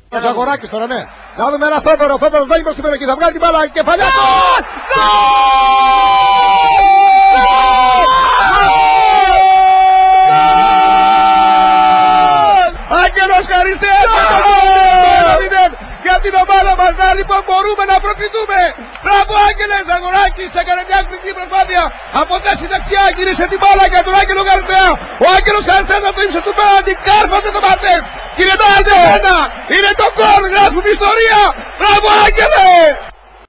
Ο Ζαγοράκης τώρα, ναι. Να δούμε ένα Θόδωρο. Ο Θόδωρος βγαίνει προς την περιοχή. Θα βγάλει την μπάλα. Κεφαλιά. Άγγελος Χαριστέας για την ομάδα μας. Να λοιπόν μπορούμε να προκριθούμε. Μπράβο Άγγελε, Ζαγοράκης έκανε μια εκπληκτική προσπάθεια. Από τάση δεξιά γύρισε την μπάλα για τον Άγγελο Χαριστέα. Ο Άγγελος Χαριστέας από το ύψος του πέναντι κάρφωσε το Μαρτές. Και είναι το 1-1. Είναι το γκολ. Γράφουμε ιστορία. Μπράβο Άγγελε.